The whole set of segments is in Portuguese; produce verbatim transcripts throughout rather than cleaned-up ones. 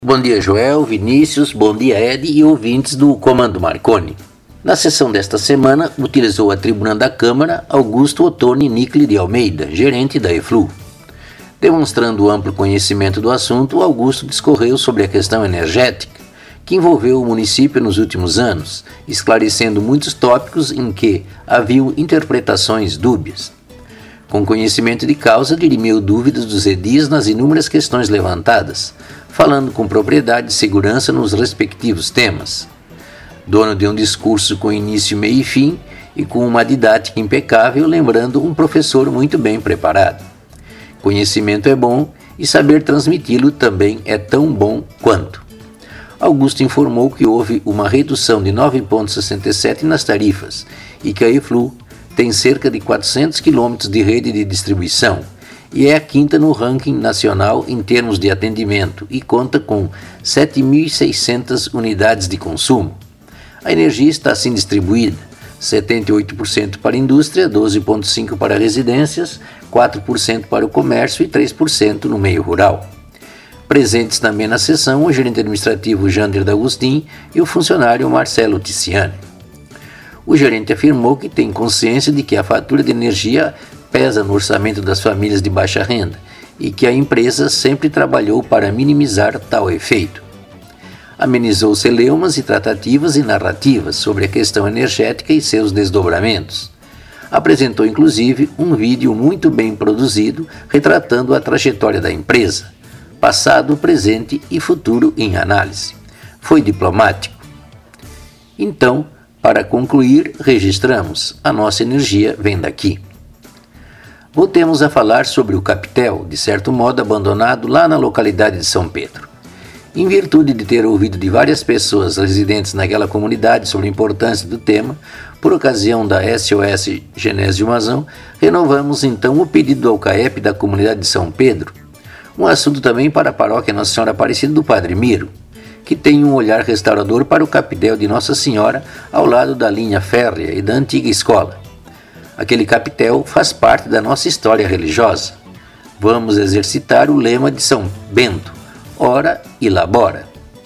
Bom dia, Joel, Vinícius, bom dia, Ed e ouvintes do Comando Marconi. Na sessão desta semana, utilizou a tribuna da Câmara Augusto Ottoni Nicli de Almeida, gerente da EFLU. Demonstrando amplo conhecimento do assunto, Augusto discorreu sobre a questão energética, que envolveu o município nos últimos anos, esclarecendo muitos tópicos em que haviam interpretações dúbias. Com conhecimento de causa, dirimiu dúvidas dos edis nas inúmeras questões levantadas, falando com propriedade e segurança nos respectivos temas. Dono de um discurso com início, meio e fim, e com uma didática impecável, lembrando um professor muito bem preparado. Conhecimento é bom e saber transmiti-lo também é tão bom quanto. Augusto informou que houve uma redução de nove vírgula sessenta e sete nas tarifas e que a EFLU tem cerca de quatrocentos quilômetros de rede de distribuição e é a quinta no ranking nacional em termos de atendimento e conta com sete mil e seiscentas unidades de consumo. A energia está assim distribuída: setenta e oito por cento para a indústria, doze vírgula cinco por cento para residências, quatro por cento para o comércio e três por cento no meio rural. Presentes também na sessão o gerente administrativo Jander D'Agustin e o funcionário Marcelo Ticiani. O gerente afirmou que tem consciência de que a fatura de energia pesa no orçamento das famílias de baixa renda e que a empresa sempre trabalhou para minimizar tal efeito. Amenizou celeumas e tratativas e narrativas sobre a questão energética e seus desdobramentos. Apresentou inclusive um vídeo muito bem produzido retratando a trajetória da empresa, passado, presente e futuro em análise. Foi diplomático. Então, para concluir, registramos: a nossa energia vem daqui. Voltemos a falar sobre o capitel, de certo modo abandonado lá na localidade de São Pedro. Em virtude de ter ouvido de várias pessoas residentes naquela comunidade sobre a importância do tema, por ocasião da S O S Genésio Mazão, renovamos então o pedido ao CAEP da comunidade de São Pedro, um assunto também para a paróquia Nossa Senhora Aparecida do Padre Miro, que tem um olhar restaurador para o capitel de Nossa Senhora ao lado da linha férrea e da antiga escola. Aquele capitel faz parte da nossa história religiosa. Vamos exercitar o lema de São Bento: ora e labora.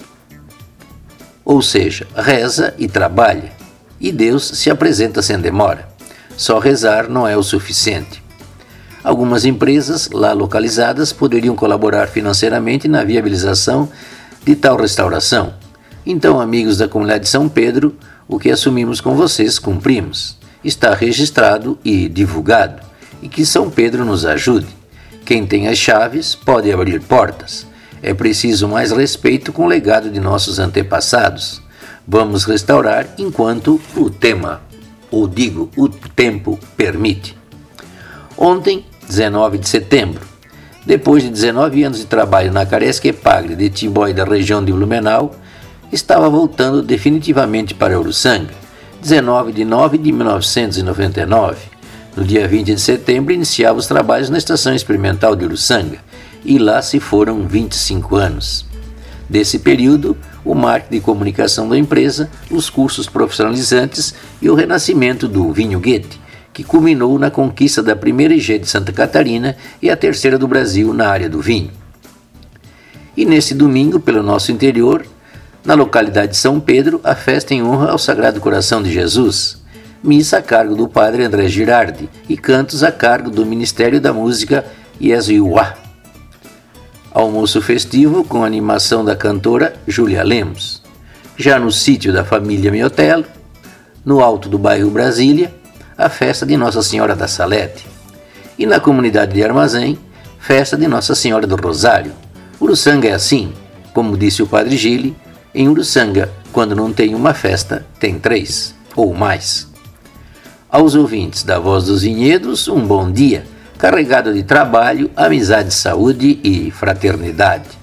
Ou seja, reza e trabalha, e Deus se apresenta sem demora. Só rezar não é o suficiente. Algumas empresas lá localizadas poderiam colaborar financeiramente na viabilização de tal restauração. Então, amigos da comunidade de São Pedro, o que assumimos com vocês, cumprimos. Está registrado e divulgado, e que São Pedro nos ajude. Quem tem as chaves pode abrir portas. É preciso mais respeito com o legado de nossos antepassados. Vamos restaurar enquanto o tema, ou digo, o tempo permite. Ontem, dezenove de setembro, depois de dezenove anos de trabalho na Caresc Epagre de Timbó e da região de Blumenau, estava voltando definitivamente para Uruçanga. dezenove de nove de mil novecentos e noventa e nove, no dia vinte de setembro, iniciava os trabalhos na Estação Experimental de Uruçanga, e lá se foram vinte e cinco anos. Desse período, o marketing de comunicação da empresa, os cursos profissionalizantes e o renascimento do Vinho Goethe, que culminou na conquista da primeira I G de Santa Catarina e a terceira do Brasil na área do vinho. E nesse domingo, pelo nosso interior, na localidade de São Pedro, a festa em honra ao Sagrado Coração de Jesus, missa a cargo do padre André Girardi e cantos a cargo do Ministério da Música Iesuiuá. Almoço festivo com a animação da cantora Júlia Lemos. Já no sítio da família Miotelo, no alto do bairro Brasília, a festa de Nossa Senhora da Salete. E na comunidade de Armazém, festa de Nossa Senhora do Rosário. Uruçanga é assim, como disse o padre Gili. Em Uruçanga, quando não tem uma festa, tem três, ou mais. Aos ouvintes da Voz dos Vinhedos, um bom dia, carregado de trabalho, amizade, saúde e fraternidade.